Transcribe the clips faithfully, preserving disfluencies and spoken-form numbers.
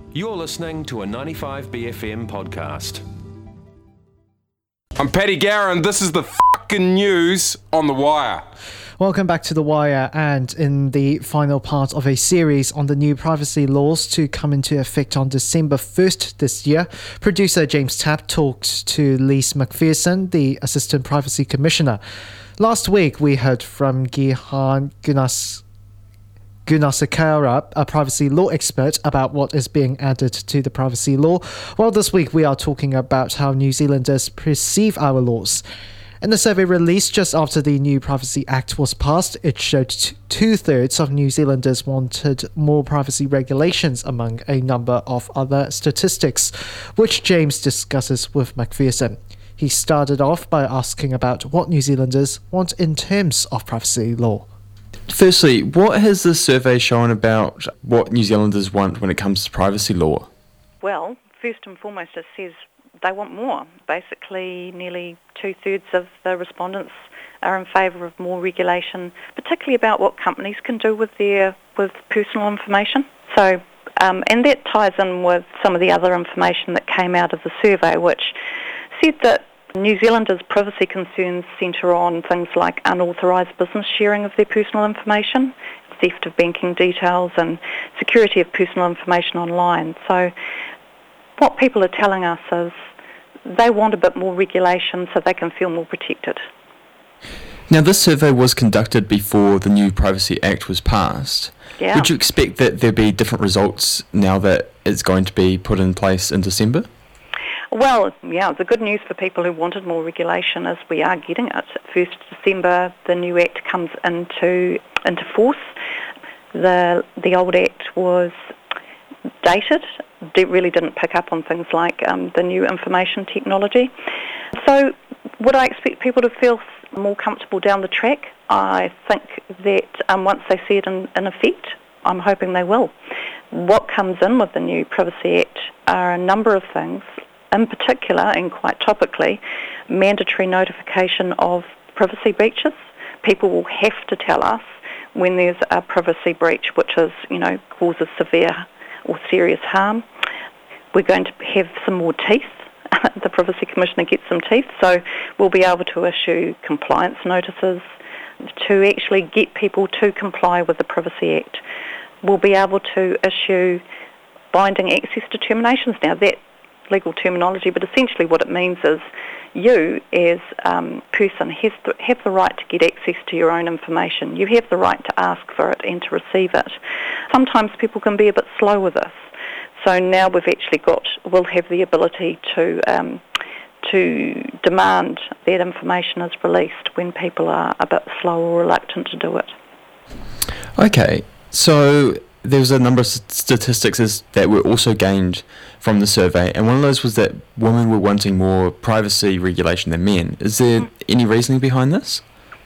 You're listening to a ninety-five B F M podcast. I'm Paddy Gower, and this is the fucking news on The Wire. Welcome back to The Wire, and in the final part of a series on the new privacy laws to come into effect on December first this year, producer James Tapp talked to Lise McPherson, the Assistant Privacy Commissioner. Last week we heard from Gihan Gunas Gunasakara, a privacy law expert, about what is being added to the privacy law, while this week we are talking about how New Zealanders perceive our laws. In a survey released just after the new Privacy Act was passed, it showed t- two-thirds of New Zealanders wanted more privacy regulations, among a number of other statistics, which James discusses with McPherson. He started off by asking about what New Zealanders want in terms of privacy law. Firstly, what has this survey shown about what New Zealanders want when it comes to privacy law? Well, first and foremost, it says they want more. Basically, nearly two-thirds of the respondents are in favour of more regulation, particularly about what companies can do with their with personal information. So, um, and that ties in with some of the other information that came out of the survey, which said that New Zealanders' privacy concerns centre on things like unauthorised business sharing of their personal information, theft of banking details, and security of personal information online. So what people are telling us is they want a bit more regulation so they can feel more protected. Now, this survey was conducted before the new Privacy Act was passed. Yeah. Would you expect that there'd be different results now that it's going to be put in place in December? Well, yeah, the good news for people who wanted more regulation is we are getting it. first of December, the new Act comes into into force. The the old Act was dated. It really didn't pick up on things like um, the new information technology. So would I expect people to feel more comfortable down the track? I think that um, once they see it in, in effect, I'm hoping they will. What comes in with the new Privacy Act are a number of things. In particular, and quite topically, mandatory notification of privacy breaches. People will have to tell us when there's a privacy breach which is, you know, causes severe or serious harm. We're going to have some more teeth. The Privacy Commissioner gets some teeth, so we'll be able to issue compliance notices to actually get people to comply with the Privacy Act. We'll be able to issue binding access determinations. Now, that legal terminology, but essentially what it means is you as a um, person has the, have the right to get access to your own information. You have the right to ask for it and to receive it. Sometimes people can be a bit slow with this. So now we've actually got, we'll have the ability to um, to demand that information is released when people are a bit slow or reluctant to do it. Okay, so there was a number of statistics as, that were also gained from the survey, and one of those was that women were wanting more privacy regulation than men. Is there mm. any reasoning behind this?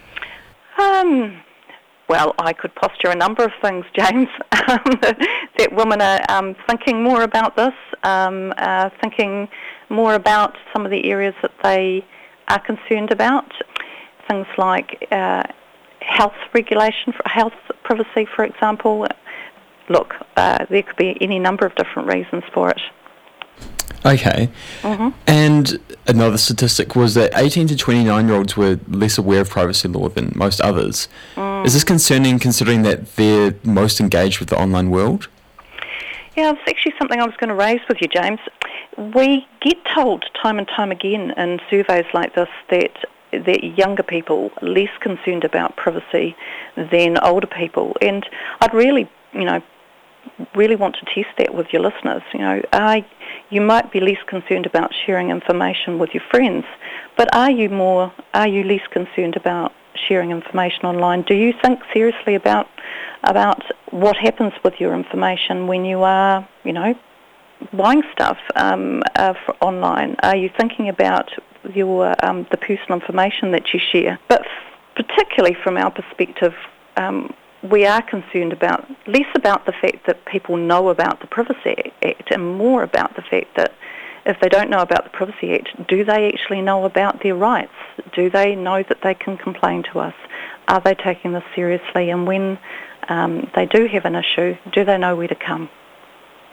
Um, well, I could posture a number of things, James, that women are um, thinking more about this, um, uh, thinking more about some of the areas that they are concerned about, things like uh, health regulation, for health privacy, for example. Look, uh, there could be any number of different reasons for it. Okay. Mm-hmm. And another statistic was that eighteen to twenty-nine-year-olds were less aware of privacy law than most others. Mm. Is this concerning, considering that they're most engaged with the online world? Yeah, it's actually something I was going to raise with you, James. We get told time and time again in surveys like this that that younger people are less concerned about privacy than older people. And I'd really, you know, really want to test that with your listeners. You know, are, you might be less concerned about sharing information with your friends, but are you more, are you less concerned about sharing information online? Do you think seriously about about what happens with your information when you are, you know, buying stuff um, uh, for online? Are you thinking about your um, the personal information that you share? But f- particularly from our perspective, um, we are concerned about less about the fact that people know about the Privacy Act and more about the fact that if they don't know about the Privacy Act, do they actually know about their rights? Do they know that they can complain to us? Are they taking this seriously? And when um, they do have an issue, do they know where to come?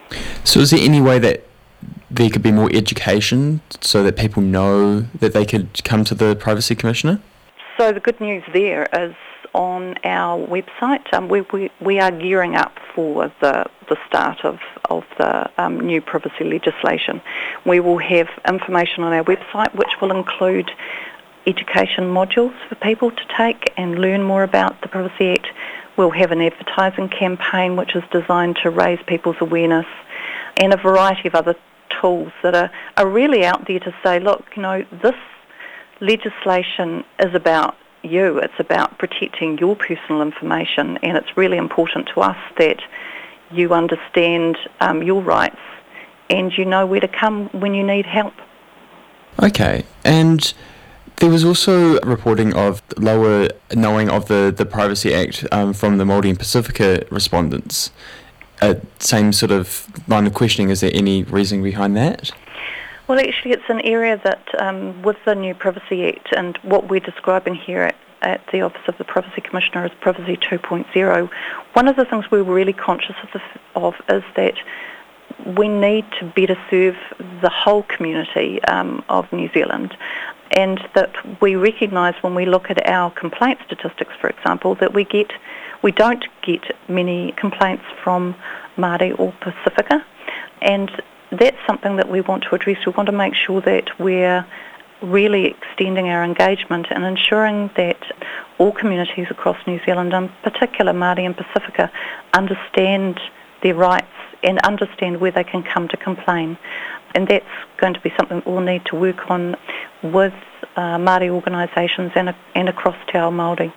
So is there any way that there could be more education so that people know that they could come to the Privacy Commissioner? So the good news there is on our website, um, we, we, we are gearing up for the, the start of, of the um, new privacy legislation. We will have information on our website which will include education modules for people to take and learn more about the Privacy Act. We'll have an advertising campaign which is designed to raise people's awareness, and a variety of other tools that are, are really out there to say, look, you know, this legislation is about you. It's about protecting your personal information, and it's really important to us that you understand um, your rights and you know where to come when you need help. Okay, and there was also reporting of lower knowing of the, the Privacy Act um, from the Māori and Pacifica respondents. Uh, same sort of line of questioning, is there any reasoning behind that? Well, actually, it's an area that, um, with the new Privacy Act and what we're describing here at, at the Office of the Privacy Commissioner as Privacy two point oh, one of the things we're really conscious of, the, of is that we need to better serve the whole community um, of New Zealand, and that we recognise when we look at our complaint statistics, for example, that we get we don't get many complaints from Māori or Pacifica, and that's something that we want to address. We want to make sure that we're really extending our engagement and ensuring that all communities across New Zealand, in particular Māori and Pacifica, understand their rights and understand where they can come to complain. And that's going to be something we'll need to work on with uh, Māori organisations and, and across Te Ao Māori.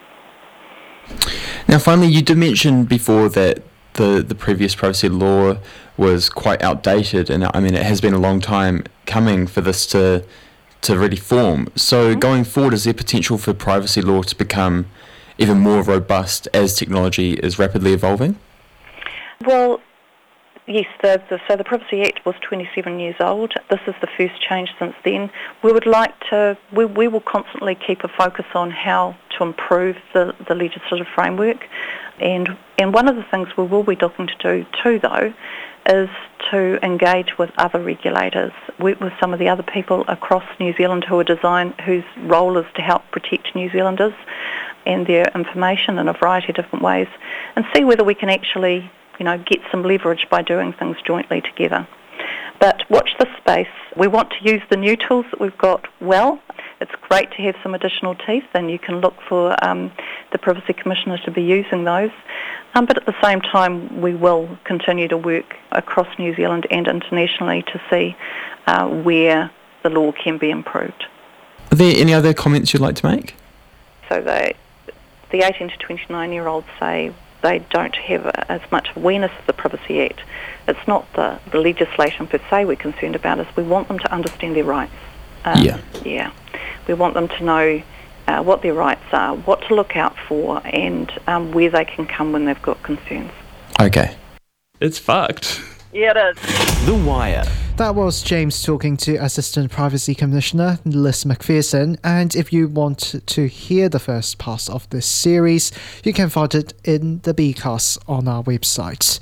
Now, finally, you did mention before that the, the previous privacy law was quite outdated, and I mean, it has been a long time coming for this to to really form. So mm-hmm. going forward, is there potential for privacy law to become even more robust as technology is rapidly evolving? Well, yes, the, the, so the Privacy Act was twenty-seven years old. This is the first change since then. We would like to, we, we will constantly keep a focus on how to improve the, the legislative framework. And, and one of the things we will be looking to do too, though, is to engage with other regulators, work with some of the other people across New Zealand who are design, whose role is to help protect New Zealanders and their information in a variety of different ways, and see whether we can actually, you know, get some leverage by doing things jointly together. But watch this space. We want to use the new tools that we've got well. It's great to have some additional teeth, and you can look for um, the Privacy Commissioner to be using those. Um, but at the same time, we will continue to work across New Zealand and internationally to see uh, where the law can be improved. Are there any other comments you'd like to make? So they, the eighteen to twenty-nine-year-olds say they don't have as much awareness of the Privacy Act. It's not the, the legislation per se we're concerned about, is we want them to understand their rights. Um, yeah. Yeah. We want them to know uh, what their rights are, what to look out for, and um, where they can come when they've got concerns. Okay. It's fucked. Yeah, it is. The Wire. That was James talking to Assistant Privacy Commissioner Liz McPherson, and if you want to hear the first part of this series, you can find it in the B-Cast on our website.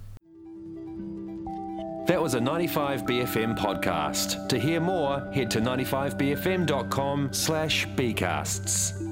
That was a ninety-five B F M podcast. To hear more, head to ninety-five b f m dot com slash bcasts.